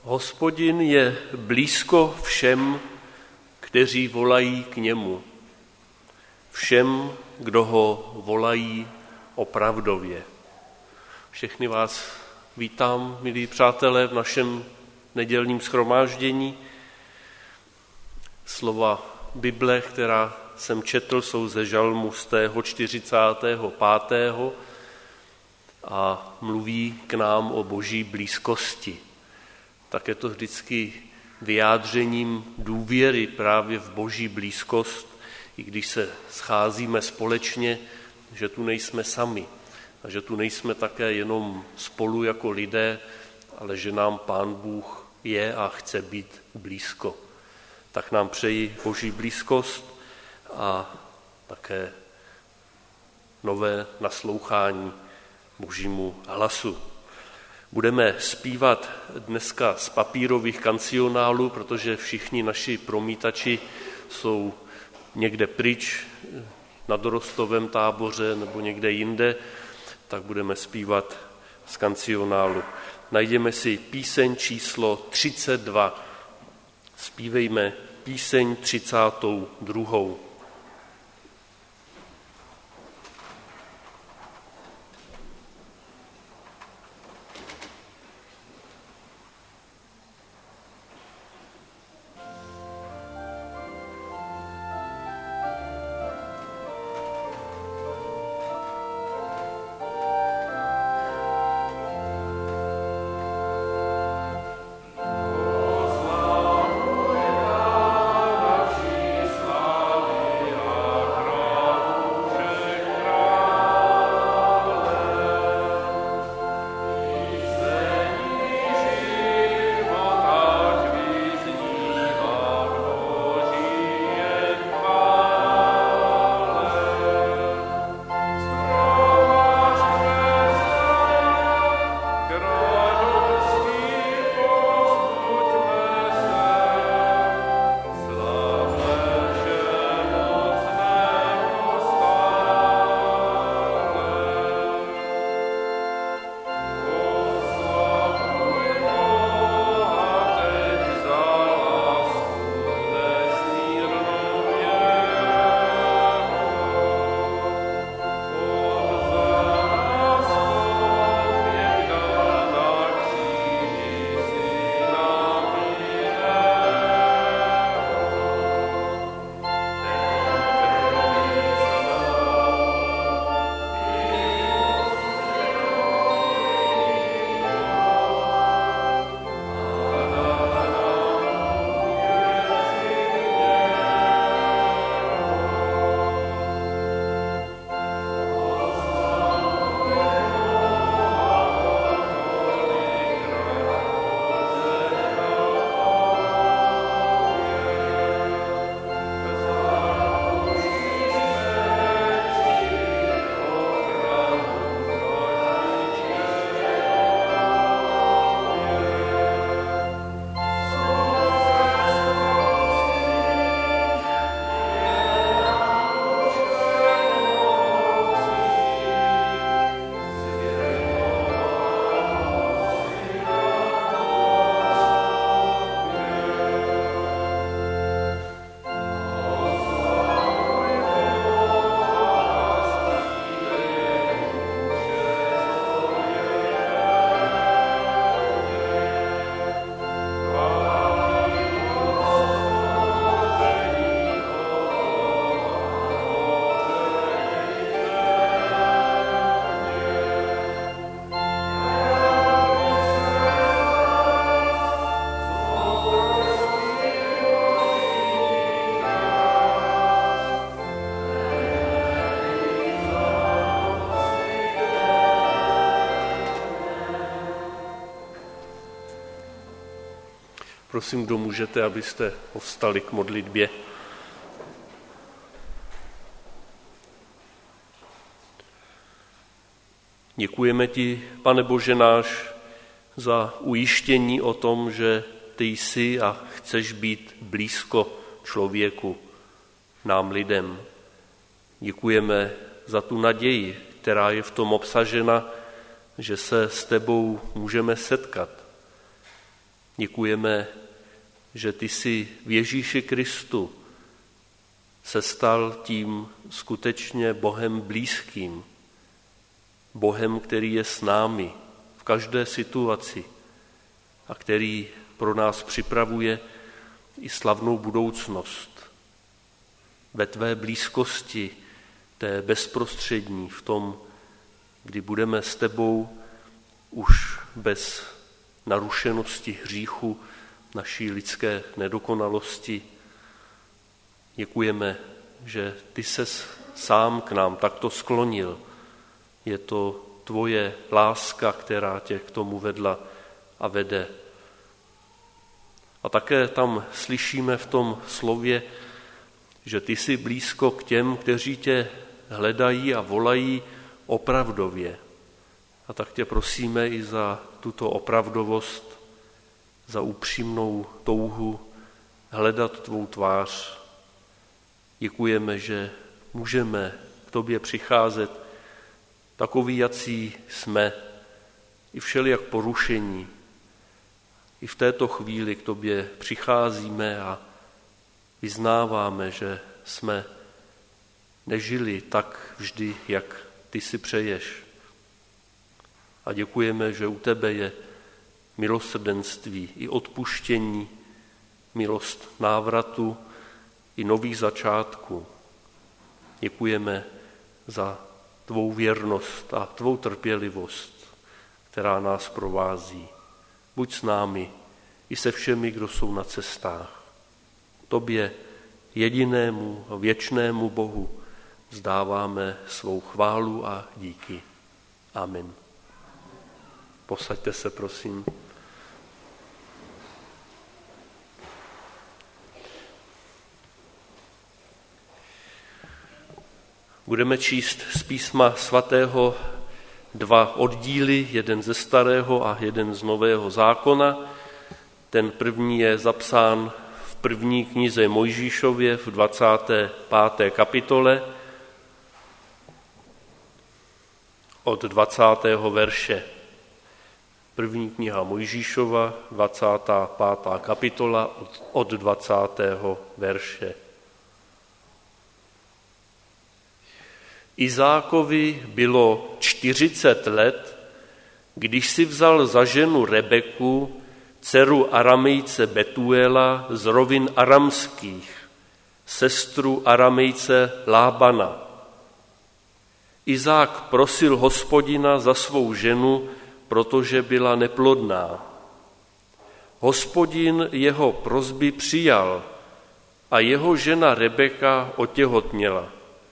Hospodin je blízko všem, kteří volají k němu. Všem, kdo ho volají opravdově. Všechny vás vítám, milí přátelé, v našem nedělním shromáždění. Slova Bible, která jsem četl, jsou ze žalmu z tého 45. a mluví k nám o boží blízkosti. Tak je to vždycky vyjádřením důvěry právě v boží blízkost, i když se scházíme společně, že tu nejsme sami a že tu nejsme také jenom spolu jako lidé, ale že nám Pán Bůh je a chce být blízko. Tak nám přeji boží blízkost a také nové naslouchání božímu hlasu. Budeme zpívat dneska z papírových kancionálů, protože všichni naši promítači jsou někde pryč, na dorostovém táboře nebo někde jinde, tak budeme zpívat z kancionálu. Najdeme si píseň číslo 32. Zpívejme píseň 32. Prosím, kdo můžete, abyste povstali k modlitbě. Děkujeme ti, Pane Bože náš, za ujištění o tom, že ty jsi a chceš být blízko člověku, nám lidem. Děkujeme za tu naději, která je v tom obsažena, že se s tebou můžeme setkat. Děkujeme, že ty jsi v Ježíši Kristu se stal tím skutečně Bohem blízkým, Bohem, který je s námi v každé situaci a který pro nás připravuje i slavnou budoucnost. Ve tvé blízkosti, té bezprostřední, v tom, kdy budeme s tebou už bez narušenosti hříchu, naší lidské nedokonalosti. Děkujeme, že ty ses sám k nám takto sklonil. Je to tvoje láska, která tě k tomu vedla a vede. A také tam slyšíme v tom slově, že ty jsi blízko k těm, kteří tě hledají a volají opravdově. A tak tě prosíme i za tuto opravdovost, za upřímnou touhu hledat tvou tvář. Děkujeme, že můžeme k tobě přicházet takový, jací jsme, i všelijak porušení. I v této chvíli k tobě přicházíme a vyznáváme, že jsme nežili tak vždy, jak ty si přeješ. A děkujeme, že u tebe je milosrdenství i odpuštění, milost návratu i nových začátků. Děkujeme za tvou věrnost a tvou trpělivost, která nás provází. Buď s námi i se všemi, kdo jsou na cestách. Tobě, jedinému a věčnému Bohu, vzdáváme svou chválu a díky. Amen. Posaďte se, prosím. Budeme číst z písma svatého 2 oddíly, jeden ze starého a jeden z nového zákona. Ten první je zapsán v první knize Mojžíšově v 25. kapitole od 20. verše. První kniha Mojžíšova, 25. kapitola od 20. verše. Izákovi bylo 40 let, když si vzal za ženu Rebeku, dceru Aramejce Betuela z rovin aramských, sestru Aramejce Lábana. Izák prosil Hospodina za svou ženu, protože byla neplodná. Hospodin jeho prosby přijal a jeho žena Rebeka otěhotněla.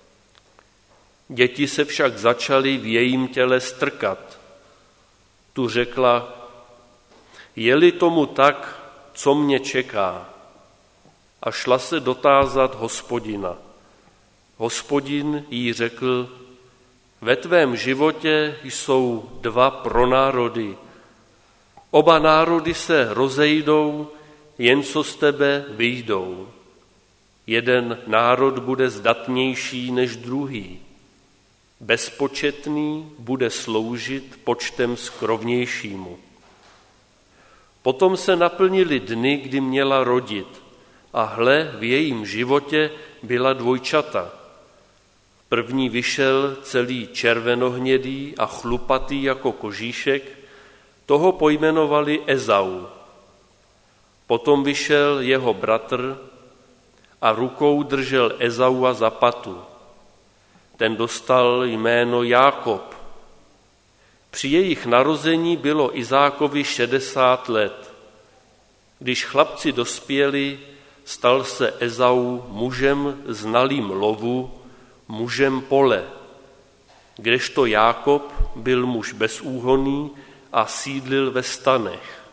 Děti se však začaly v jejím těle strkat. Tu řekla, je-li tomu tak, co mě čeká? A šla se dotázat Hospodina. Hospodin jí řekl, ve tvém životě jsou 2 pronárody. Oba národy se rozejdou, jen co z tebe vyjdou. Jeden národ bude zdatnější než druhý. Bezpočetný bude sloužit počtem skrovnějšímu. Potom se naplnily dny, kdy měla rodit, a hle, v jejím životě byla dvojčata. První vyšel celý červenohnědý a chlupatý jako kožíšek, toho pojmenovali Ezau. Potom vyšel jeho bratr a rukou držel Ezaua za patu. Ten dostal jméno Jákob. Při jejich narození bylo Izákovi 60 let. Když chlapci dospěli, stal se Ezau mužem znalým lovu, mužem pole, kdežto Jákob byl muž bezúhonný a sídlil ve stanech.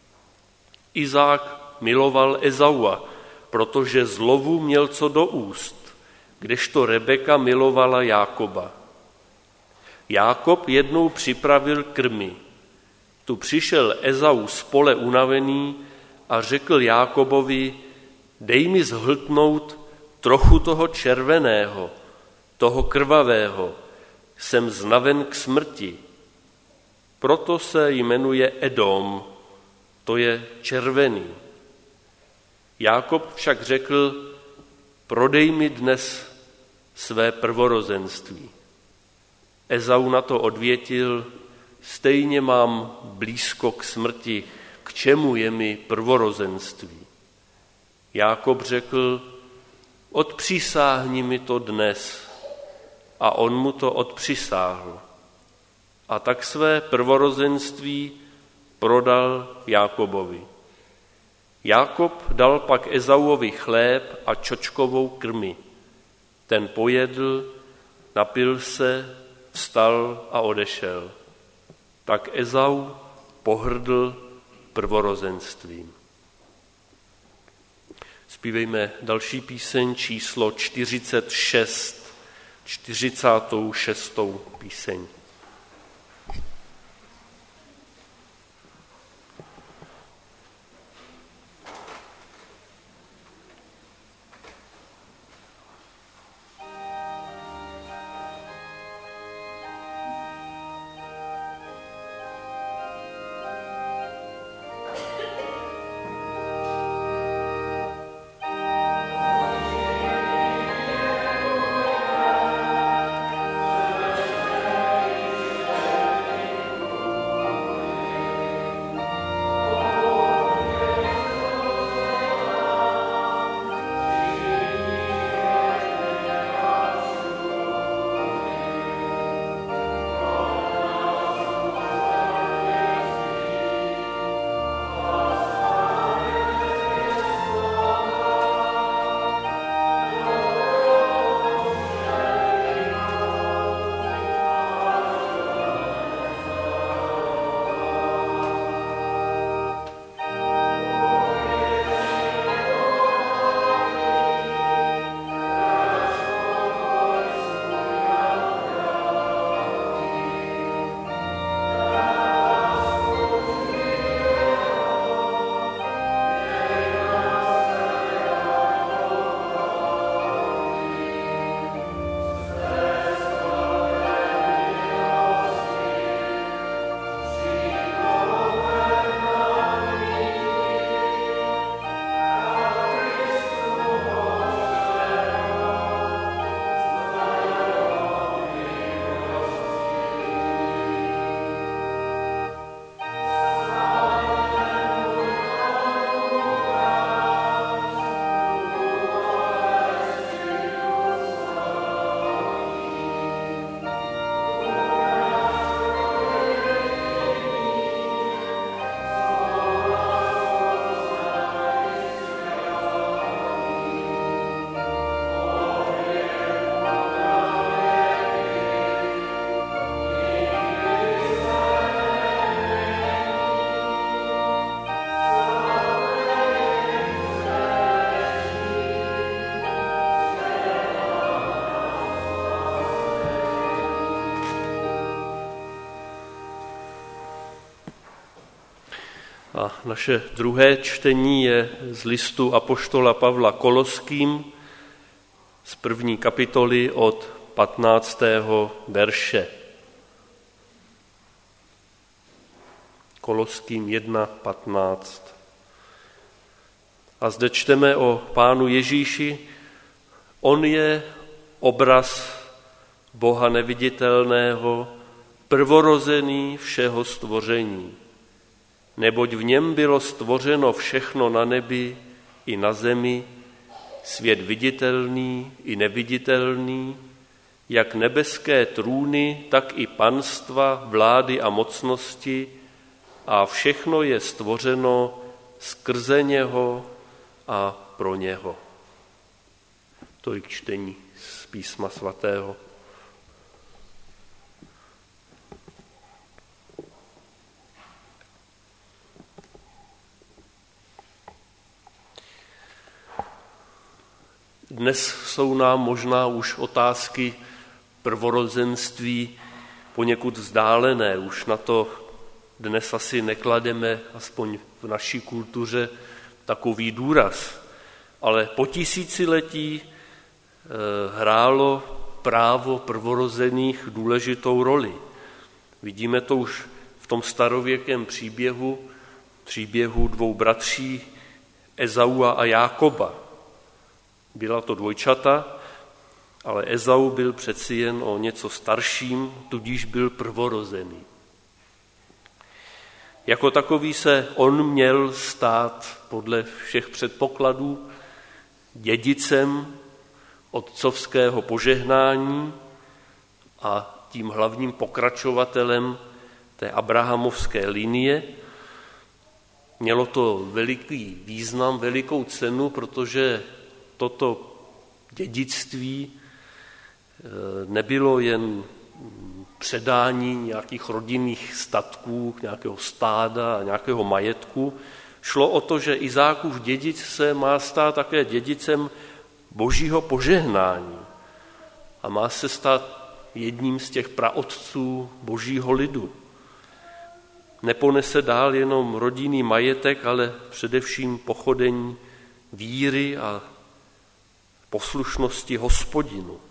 Izák miloval Ezaua, protože z lovu měl co do úst, kdežto Rebeka milovala Jákoba. Jákob jednou připravil krmy. Tu přišel Ezau z pole unavený a řekl Jákobovi, dej mi zhltnout trochu toho červeného, toho krvavého, jsem znaven k smrti. Proto se jmenuje Edom. to je červený. Jákob však řekl, prodej mi dnes své prvorozenství. Ezau na to odvětil, stejně mám blízko k smrti, k čemu je mi prvorozenství. Jákob řekl, odpřisáhni mi to dnes. A on mu to odpřisáhl. A tak své prvorozenství prodal Jákobovi. Jákob dal pak Ezauovi chléb a čočkovou krmi. Ten pojedl, napil se, vstal a odešel. Tak Ezau pohrdl prvorozenstvím. Zpívejme další píseň číslo 46, 46. píseň. A naše druhé čtení je z listu apoštola Pavla Koloským z 1. kapitoly od 15. verše. Koloským 1.15. A zde čteme o Pánu Ježíši. On je obraz Boha neviditelného, prvorozený všeho stvoření. Neboť v něm bylo stvořeno všechno na nebi i na zemi, svět viditelný i neviditelný, jak nebeské trůny, tak i panstva, vlády a mocnosti, a všechno je stvořeno skrze něho a pro něho. Tolik čtení z Písma svatého. Dnes jsou nám možná už otázky prvorozenství poněkud vzdálené. Už na to dnes asi neklademe, aspoň v naší kultuře, takový důraz. Ale po tisíciletí hrálo právo prvorozených důležitou roli. Vidíme to už v tom starověkém příběhu, příběhu dvou bratří Ezaua a Jákoba. Byla to dvojčata, ale Ezau byl přeci jen o něco starším, tudíž byl prvorozený. Jako takový se on měl stát podle všech předpokladů dědicem otcovského požehnání a tím hlavním pokračovatelem té abrahamovské linie. Mělo to veliký význam, velikou cenu, protože toto dědictví nebylo jen předání nějakých rodinných statků, nějakého stáda a nějakého majetku. Šlo o to, že Izákův dědic se má stát také dědicem božího požehnání a má se stát jedním z těch praotců božího lidu. Neponese dál jenom rodinný majetek, ale především pochodeň víry a poslušnosti Hospodinu.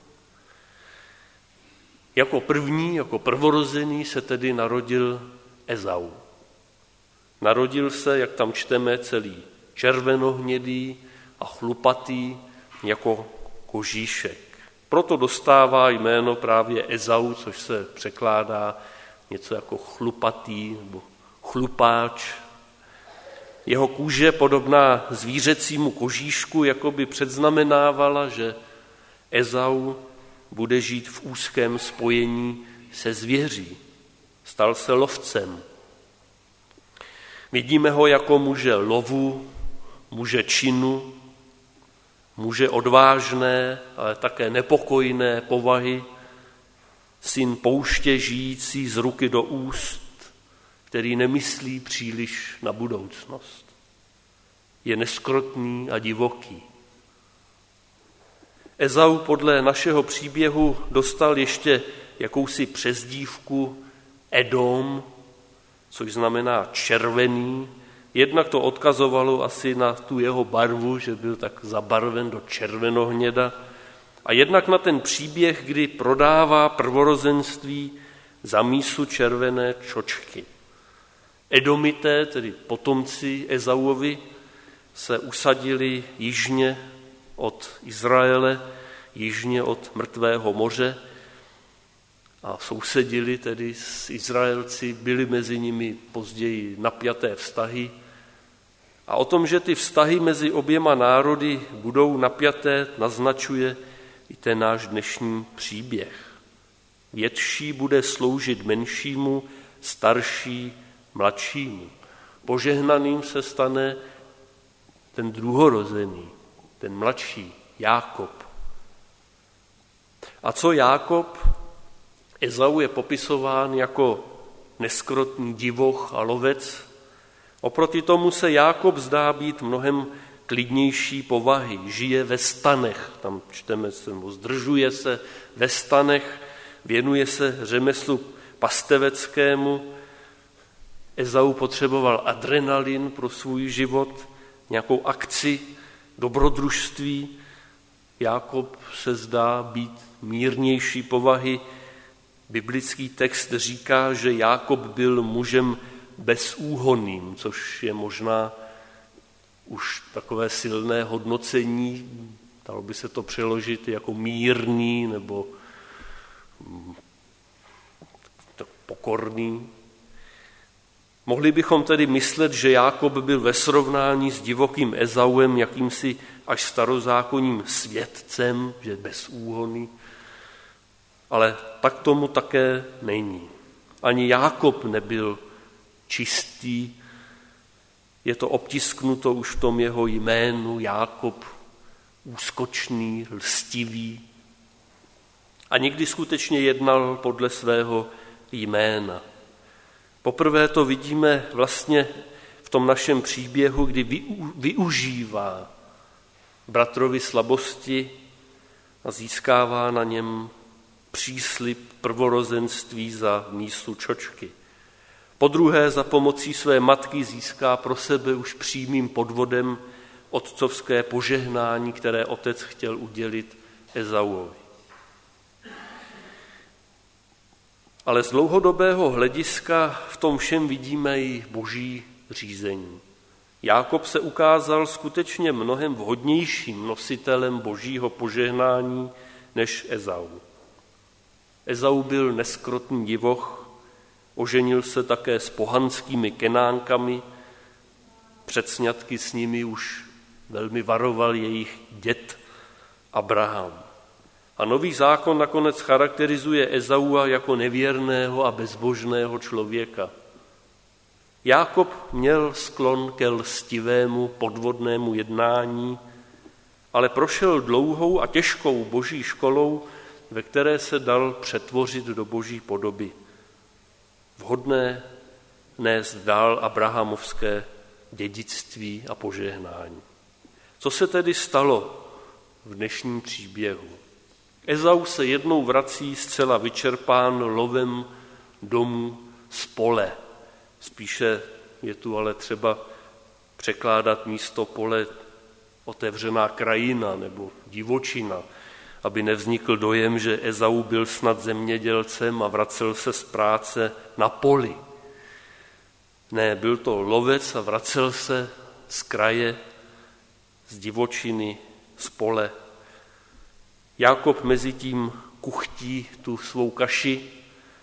Jako první, jako prvorozený se tedy narodil Ezau. Narodil se, jak tam čteme, celý červenohnědý a chlupatý jako kožíšek. Proto dostává jméno právě Ezau, což se překládá něco jako chlupatý nebo chlupáč. Jeho kůže, podobná zvířecímu kožíšku, jakoby předznamenávala, že Ezau bude žít v úzkém spojení se zvěří. Stal se lovcem. Vidíme ho jako muže lovu, muže činu, muže odvážné, ale také nepokojné povahy, syn pouště žijící z ruky do úst, který nemyslí příliš na budoucnost. Je neskrotný a divoký. Ezau podle našeho příběhu dostal ještě jakousi přezdívku Edom, což znamená červený. Jednak to odkazovalo asi na tu jeho barvu, že byl tak zabarven do červenohněda, a jednak na ten příběh, kdy prodává prvorozenství za mísu červené čočky. Edomité, tedy potomci Ezauovi, se usadili jižně od Izraele, jižně od Mrtvého moře a sousedili tedy s Izraelci, byly mezi nimi později napjaté vztahy. A o tom, že ty vztahy mezi oběma národy budou napjaté, naznačuje i ten náš dnešní příběh. Větší bude sloužit menšímu, starší mladšímu. Požehnaným se stane ten druhorozený, ten mladší, Jákob. A co Jákob? Ezau je popisován jako neskrotný divoch a lovec. Oproti tomu se Jákob zdá být mnohem klidnější povahy. Žije ve stanech, tam čteme, zdržuje se ve stanech, věnuje se řemeslu pasteveckému. Ezau potřeboval adrenalin pro svůj život, nějakou akci, dobrodružství. Jákob se zdá být mírnější povahy. Biblický text říká, že Jákob byl mužem bezúhonným, což je možná už takové silné hodnocení, dalo by se to přeložit jako mírný nebo pokorný. Mohli bychom tedy myslet, že Jákob byl ve srovnání s divokým Ezauem jakýmsi až starozákonním světcem, že bezúhonný, ale tak tomu také není. Ani Jákob nebyl čistý, je to obtisknuto už v tom jeho jménu, Jákob, úskočný, lstivý. A někdy skutečně jednal podle svého jména. Poprvé to vidíme vlastně v tom našem příběhu, kdy využívá bratrovi slabosti a získává na něm příslib prvorozenství za mísu čočky. Podruhé za pomocí své matky získá pro sebe už přímým podvodem otcovské požehnání, které otec chtěl udělit Ezauovi. Ale z dlouhodobého hlediska v tom všem vidíme i boží řízení. Jákob se ukázal skutečně mnohem vhodnějším nositelem božího požehnání než Ezau. Ezau byl neskrotný divoch, oženil se také s pohanskými Kenánkami, před sňatky s nimi už velmi varoval jejich děd Abraham. A Nový zákon nakonec charakterizuje Ezaua jako nevěrného a bezbožného člověka. Jákob měl sklon ke lstivému, podvodnému jednání, ale prošel dlouhou a těžkou boží školou, ve které se dal přetvořit do boží podoby. Vhodné nést dál abrahamovské dědictví a požehnání. Co se tedy stalo v dnešním příběhu? Ezau se jednou vrací zcela vyčerpán lovem domů z pole. Spíše je tu ale třeba překládat místo pole otevřená krajina nebo divočina, aby nevznikl dojem, že Ezau byl snad zemědělcem a vracel se z práce na poli. Ne, byl to lovec a vracel se z kraje, z divočiny, z pole. Jákob mezi tím kuchtí tu svou kaši,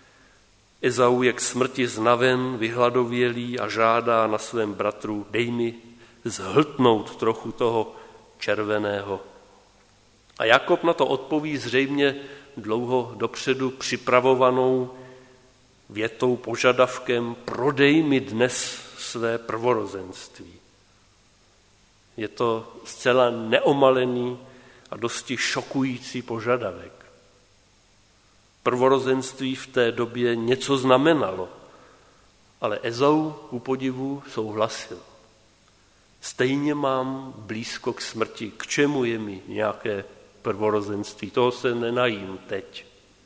Ezau je k smrti znaven, vyhladovělý a žádá na svém bratru, dej mi zhltnout trochu toho červeného. A Jákob na to odpoví zřejmě dlouho dopředu připravovanou větou, požadavkem, prodej mi dnes své prvorozenství. Je to zcela neomalený a dosti šokující požadavek. Prvorozenství v té době něco znamenalo, ale Ezau ku podivu souhlasil. Stejně mám blízko k smrti, k čemu je mi nějaké prvorozenství, toho se nenajím teď.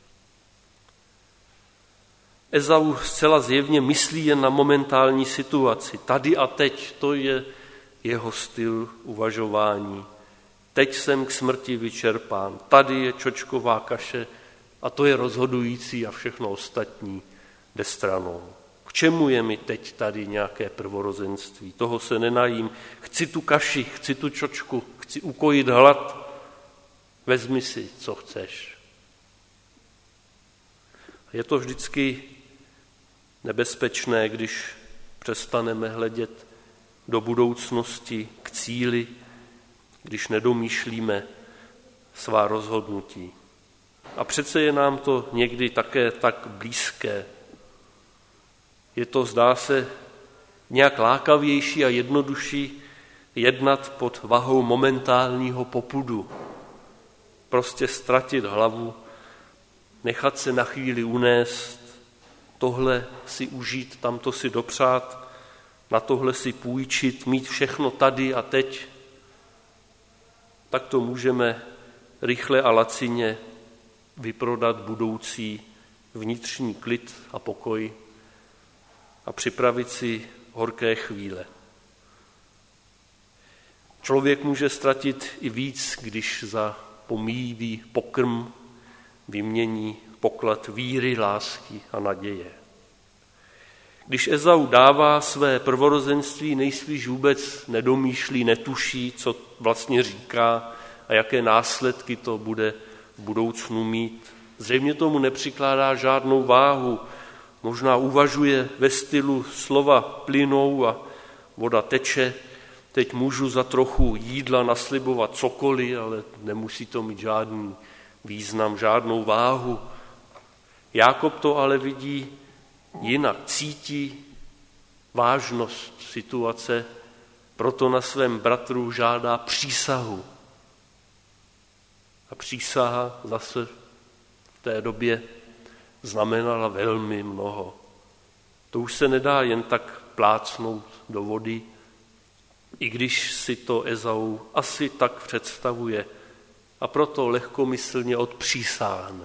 Ezau zcela zjevně myslí jen na momentální situaci, tady a teď, to je jeho styl uvažování. Teď jsem k smrti vyčerpán, tady je čočková kaše a to je rozhodující a všechno ostatní jde stranou. K čemu je mi teď tady nějaké prvorozenství? Toho se nenajím. Chci tu kaši, chci tu čočku, chci ukojit hlad. Vezmi si, co chceš. Je to vždycky nebezpečné, když přestaneme hledět do budoucnosti, k cíli, když nedomýšlíme svá rozhodnutí. A přece je nám to někdy také tak blízké. Je to, zdá se, nějak lákavější a jednodušší jednat pod vahou momentálního popudu. Prostě ztratit hlavu, nechat se na chvíli unést, tohle si užít, tamto si dopřát, na tohle si půjčit, mít všechno tady a teď. Tak to můžeme rychle a lacině vyprodat budoucí vnitřní klid a pokoj a připravit si horké chvíle. Člověk může ztratit i víc, když za pomíjivý pokrm vymění poklad víry, lásky a naděje. Když Ezau dává své prvorozenství, nejspíš vůbec nedomýšlí, netuší, co vlastně říká a jaké následky to bude v budoucnu mít. Zřejmě tomu nepřikládá žádnou váhu, možná uvažuje ve stylu slova plynou a voda teče, teď můžu za trochu jídla naslibovat cokoliv, ale nemusí to mít žádný význam, žádnou váhu. Jákob to ale vidí jinak, cítí vážnost situace, proto na svém bratru žádá přísahu. A přísaha zase v té době znamenala velmi mnoho. To už se nedá jen tak plácnout do vody, i když si to Ezau asi tak představuje a proto lehkomyslně odpřísáhne.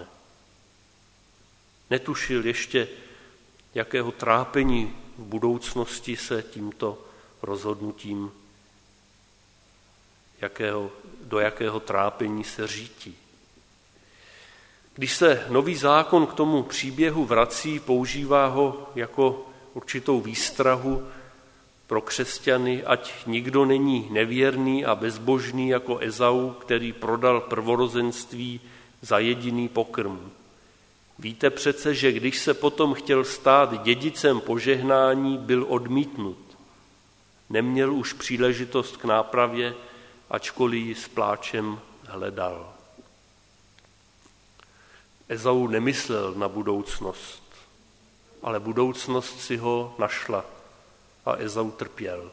Netušil ještě, jakého trápení v budoucnosti se tímto rozhodnutím, do jakého trápení se řítí. Když se Nový zákon k tomu příběhu vrací, používá ho jako určitou výstrahu pro křesťany, ať nikdo není nevěrný a bezbožný jako Ezau, který prodal prvorozenství za jediný pokrm. Víte přece, že když se potom chtěl stát dědicem požehnání, byl odmítnut. Neměl už příležitost k nápravě, ačkoliv ji s pláčem hledal. Ezau nemyslel na budoucnost, ale budoucnost si ho našla a Ezau trpěl.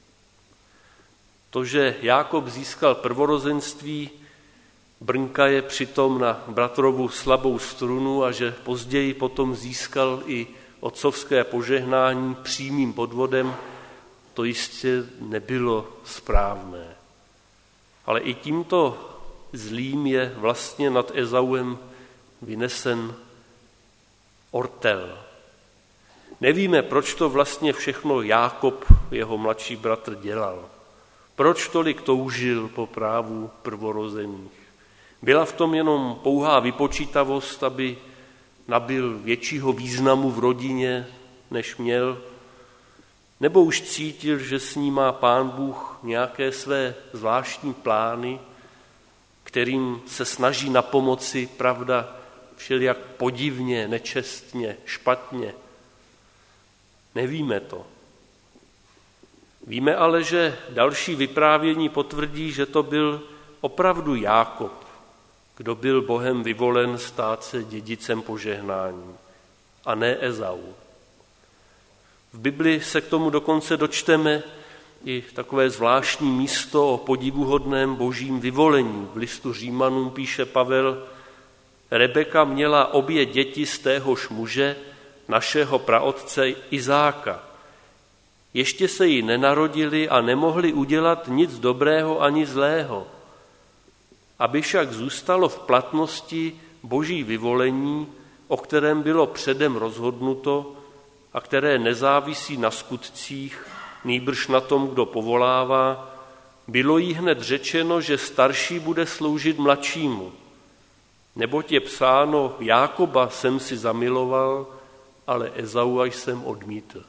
To, že Jákob získal prvorozenství, brnka je přitom na bratrovu slabou strunu a že později potom získal i otcovské požehnání přímým podvodem, to jistě nebylo správné. Ale i tímto zlým je vlastně nad Ezauem vynesen ortel. Nevíme, proč to vlastně všechno Jákob, jeho mladší bratr, dělal. Proč tolik toužil po právu prvorozených. Byla v tom jenom pouhá vypočítavost, aby nabyl většího významu v rodině, než měl, nebo už cítil, že s ním má Pán Bůh nějaké své zvláštní plány, kterým se snaží napomoci, pravda, všelijak podivně, nečestně, špatně. Nevíme to. Víme ale, že další vyprávění potvrdí, že to byl opravdu Jákob, kdo byl Bohem vyvolen stát se dědicem požehnání, a ne Ezau. V Bibli se k tomu dokonce dočteme i takové zvláštní místo o podivuhodném božím vyvolení. V listu Římanům píše Pavel: Rebeka měla obě děti z téhož muže, našeho praotce Izáka. Ještě se jí nenarodili a nemohli udělat nic dobrého ani zlého. Aby však zůstalo v platnosti boží vyvolení, o kterém bylo předem rozhodnuto a které nezávisí na skutcích, nýbrž na tom, kdo povolává, bylo jí hned řečeno, že starší bude sloužit mladšímu. Neboť je psáno, Jákoba jsem si zamiloval, ale Ezaua jsem odmítl.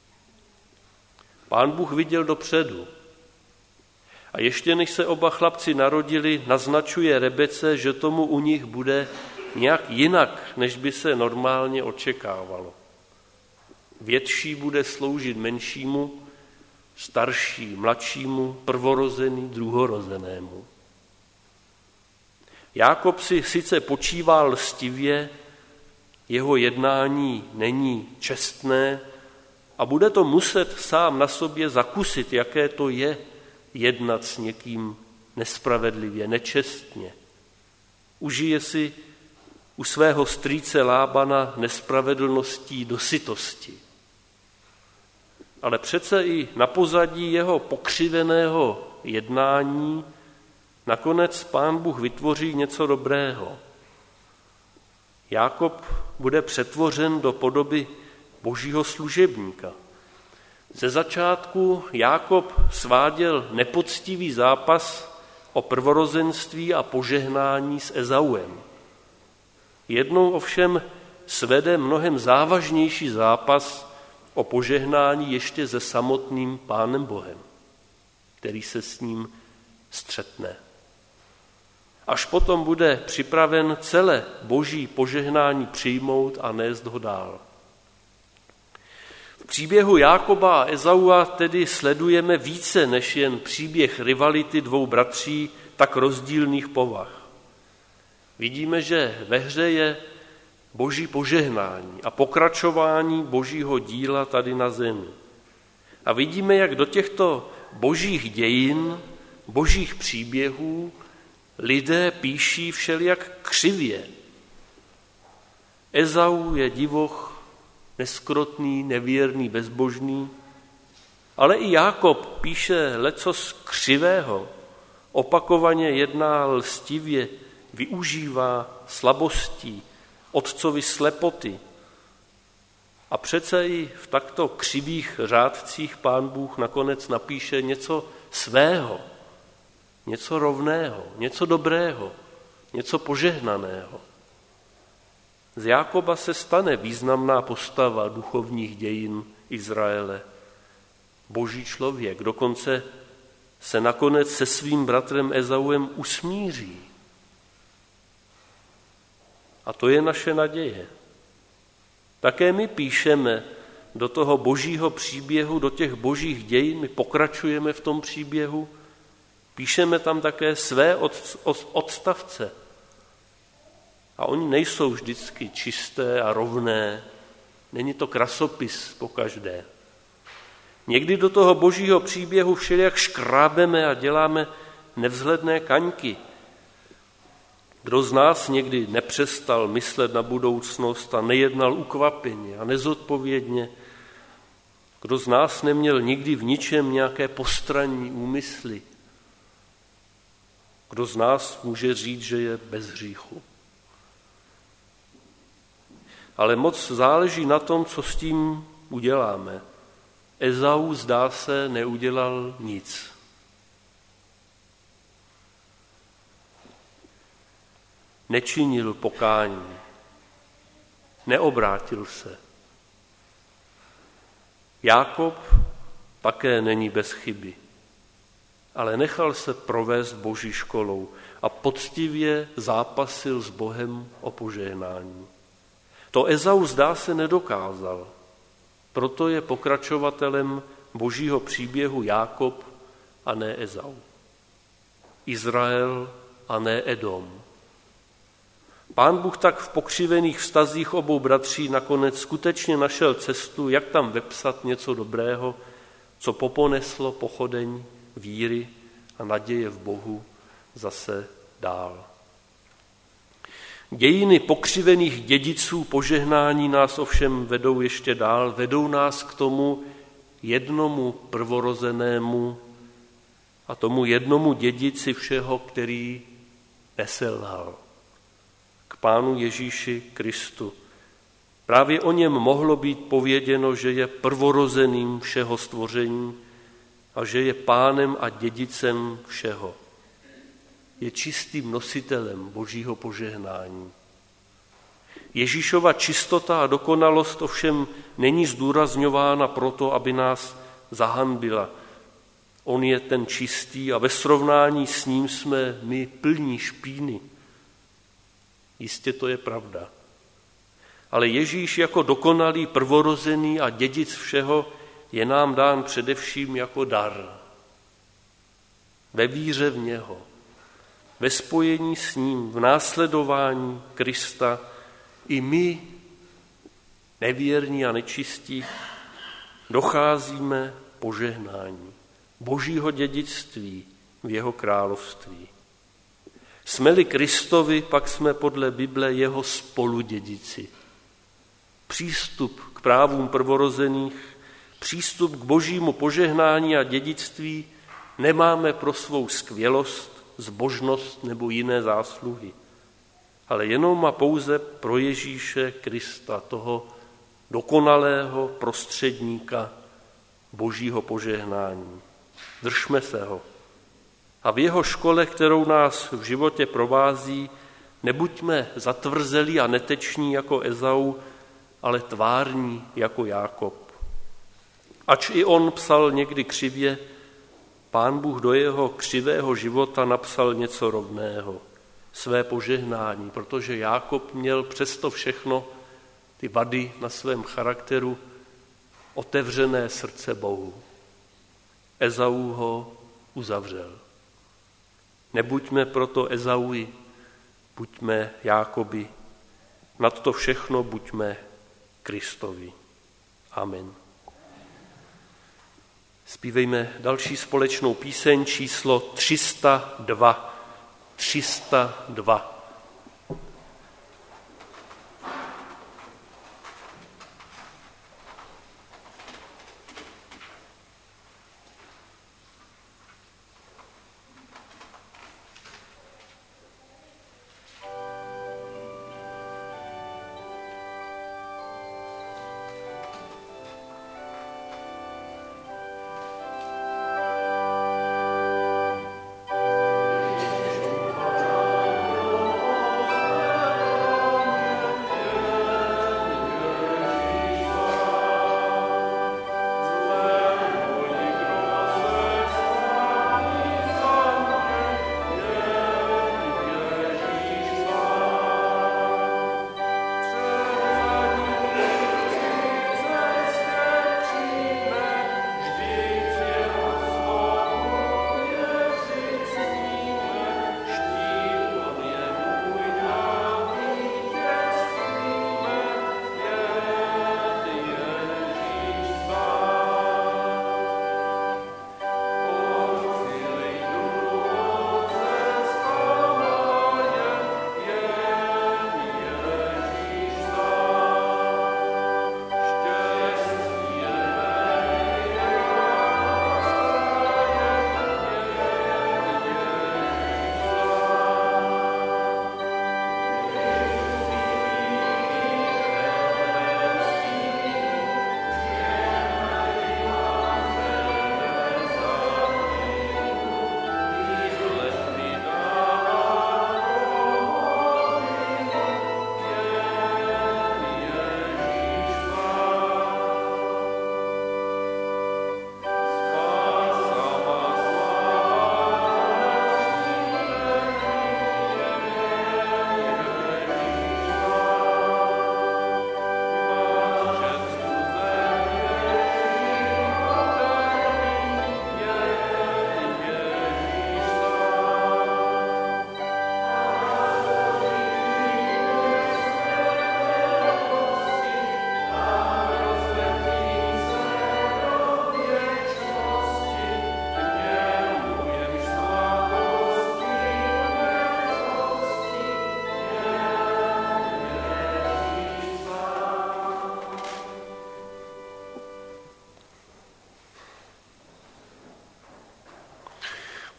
Pán Bůh viděl dopředu. A ještě než se oba chlapci narodili, naznačuje Rebece, že tomu u nich bude nějak jinak, než by se normálně očekávalo. Větší bude sloužit menšímu, starší mladšímu, prvorozený druhorozenému. Jákob si sice počívá lstivě, jeho jednání není čestné a bude to muset sám na sobě zakusit, jaké to je jednat s někým nespravedlivě, nečestně. Užije si u svého strýce Lábana nespravedlností dosytosti. Ale přece i na pozadí jeho pokřiveného jednání nakonec Pán Bůh vytvoří něco dobrého. Jákob bude přetvořen do podoby božího služebníka. Ze začátku Jákob sváděl nepoctivý zápas o prvorozenství a požehnání s Ezauem. Jednou ovšem svede mnohem závažnější zápas o požehnání ještě se samotným Pánem Bohem, který se s ním střetne. Až potom bude připraven celé boží požehnání přijmout a nést ho dál. V příběhu Jákoba a Ezaua tedy sledujeme více než jen příběh rivality dvou bratří tak rozdílných povah. Vidíme, že ve hře je boží požehnání a pokračování božího díla tady na zemi. A vidíme, jak do těchto božích dějin, božích příběhů lidé píší všelijak křivě. Ezau je divoch, neskrotný, nevěrný, bezbožný, ale i Jákob píše lecos křivého, opakovaně jedná lstivě, využívá slabostí, otcovi slepoty. A přece i v takto křivých řádcích Pán Bůh nakonec napíše něco svého, něco rovného, něco dobrého, něco požehnaného. Z Jákoba se stane významná postava duchovních dějin Izraele. boží člověk, dokonce se nakonec se svým bratrem Ezauem usmíří. A to je naše naděje. Také my píšeme do toho božího příběhu, do těch božích dějin, my pokračujeme v tom příběhu, píšeme tam také své odstavce. A oni nejsou vždycky čisté a rovné, není to krasopis pokaždé. Někdy do toho božího příběhu všelijak škrábeme a děláme nevzhledné kaňky. Kdo z nás někdy nepřestal myslet na budoucnost a nejednal ukvapeně a nezodpovědně? Kdo z nás neměl nikdy v ničem nějaké postranní úmysly? Kdo z nás může říct, že je bez hříchu? Ale moc záleží na tom, co s tím uděláme. Ezau, zdá se, neudělal nic. Nečinil pokání, neobrátil se. Jákob také není bez chyby, ale nechal se provést boží školou a poctivě zápasil s Bohem o požehnání. To Ezau, zdá se, nedokázal, proto je pokračovatelem božího příběhu Jákob a ne Ezau. Izrael a ne Edom. Pán Bůh tak v pokřivených vztazích obou bratří nakonec skutečně našel cestu, jak tam vepsat něco dobrého, co poponeslo pochodeň víry a naděje v Bohu zase dál. Dějiny pokřivených dědiců požehnání nás ovšem vedou ještě dál, vedou nás k tomu jednomu prvorozenému a tomu jednomu dědici všeho, který neselhal. K Pánu Ježíši Kristu. Právě o něm mohlo být pověděno, že je prvorozeným všeho stvoření a že je pánem a dědicem všeho. Je čistým nositelem božího požehnání. Ježíšova čistota a dokonalost ovšem není zdůrazňována proto, aby nás zahanbila. On je ten čistý a ve srovnání s ním jsme my plní špíny. Jistě to je pravda. Ale Ježíš jako dokonalý prvorozený a dědic všeho je nám dán především jako dar. Ve víře v něho, ve spojení s ním, v následování Krista i my, nevěrní a nečistí, docházíme požehnání božího dědictví v jeho království. Jsme-li Kristovi, pak jsme podle Bible jeho spoludědici. Přístup k právům prvorozených, přístup k božímu požehnání a dědictví nemáme pro svou skvělost, zbožnost nebo jiné zásluhy, ale jenom a pouze pro Ježíše Krista, toho dokonalého prostředníka božího požehnání. Držme se ho. A v jeho škole, kterou nás v životě provází, nebuďme zatvrzelí a neteční jako Ezau, ale tvární jako Jákob. Ač i on psal někdy křivě, Pán Bůh do jeho křivého života napsal něco rovného, své požehnání, protože Jákob měl přesto všechno, ty vady na svém charakteru, otevřené srdce Bohu. Ezau ho uzavřel. Nebuďme proto Ezauji, buďme Jákoby, nad to všechno buďme Kristovi. Amen. Zpívejme další společnou píseň číslo 302. 302.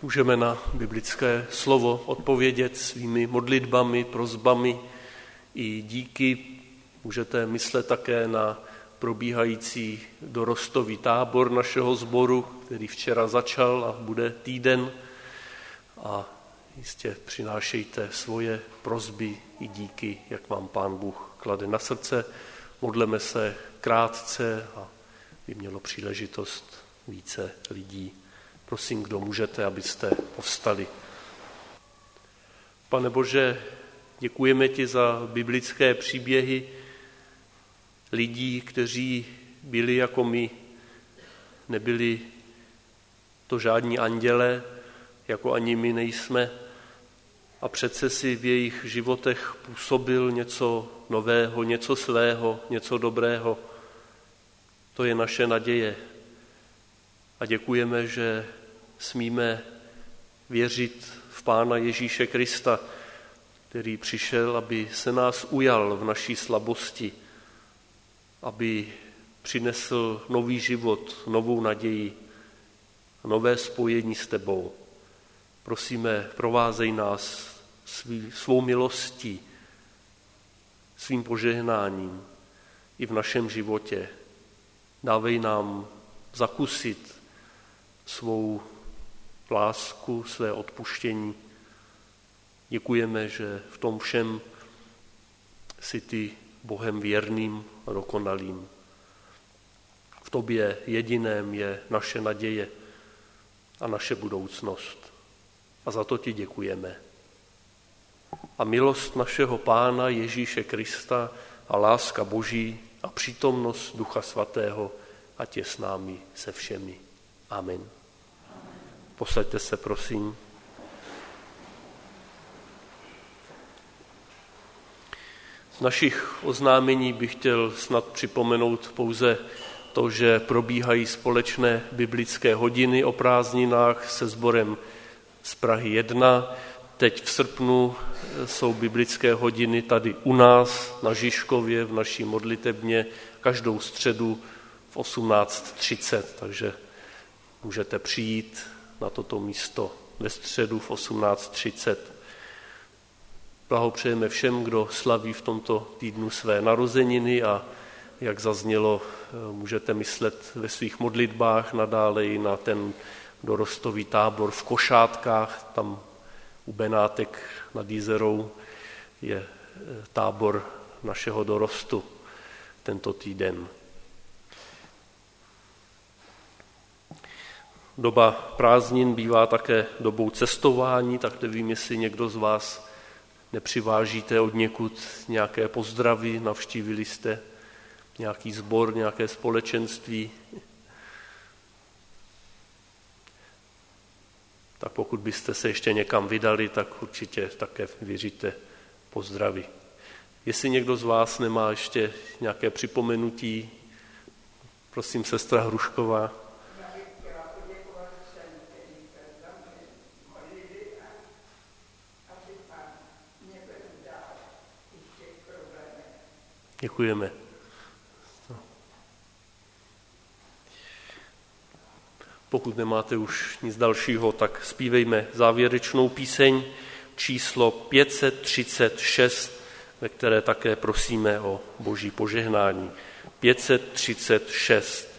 Můžeme na biblické slovo odpovědět svými modlitbami, prosbami i díky. Můžete myslet také na probíhající dorostový tábor našeho sboru, který včera začal a bude týden. A jistě přinášejte svoje prosby i díky, jak vám Pán Bůh klade na srdce. Modleme se krátce a by mělo příležitost více lidí. Prosím, kdo můžete, abyste povstali. Pane Bože, děkujeme ti za biblické příběhy lidí, kteří byli jako my. Nebyli to žádní andělé, jako ani my nejsme. A přece si v jejich životech působil něco nového, něco svého, něco dobrého. To je naše naděje. A děkujeme, že smíme věřit v Pána Ježíše Krista, který přišel, aby se nás ujal v naší slabosti, aby přinesl nový život, novou naději, nové spojení s tebou. Prosíme, provázej nás svou milostí, svým požehnáním i v našem životě. Dávej nám zakusit svou lásku, své odpuštění. Děkujeme, že v tom všem jsi ty Bohem věrným a dokonalým. V tobě jediném je naše naděje a naše budoucnost. A za to ti děkujeme. A milost našeho Pána Ježíše Krista a láska Boží a přítomnost Ducha Svatého, ať je s námi se všemi. Amen. Posaďte se, prosím. Z našich oznámení bych chtěl snad připomenout pouze to, že probíhají společné biblické hodiny o prázdninách se sborem z Prahy 1. Teď v srpnu jsou biblické hodiny tady u nás na Žižkově v naší modlitebně každou středu v 18:30, takže můžete přijít na toto místo ve středu v 18:30. Blahopřejeme všem, kdo slaví v tomto týdnu své narozeniny a jak zaznělo, můžete myslet ve svých modlitbách nadále i na ten dorostový tábor v Košátkách, tam u Benátek nad Jizerou je tábor našeho dorostu tento týden. Doba prázdnin bývá také dobou cestování, tak nevím, jestli někdo z vás nepřivážíte od někud nějaké pozdravy, navštívili jste nějaký sbor, nějaké společenství. Tak pokud byste se ještě někam vydali, tak určitě také vyřiďte pozdravy. Jestli někdo z vás nemá ještě nějaké připomenutí, prosím, sestra Hrušková. Děkujeme. Pokud nemáte už nic dalšího, tak zpívejme závěrečnou píseň číslo 536, ve které také prosíme o Boží požehnání. 536.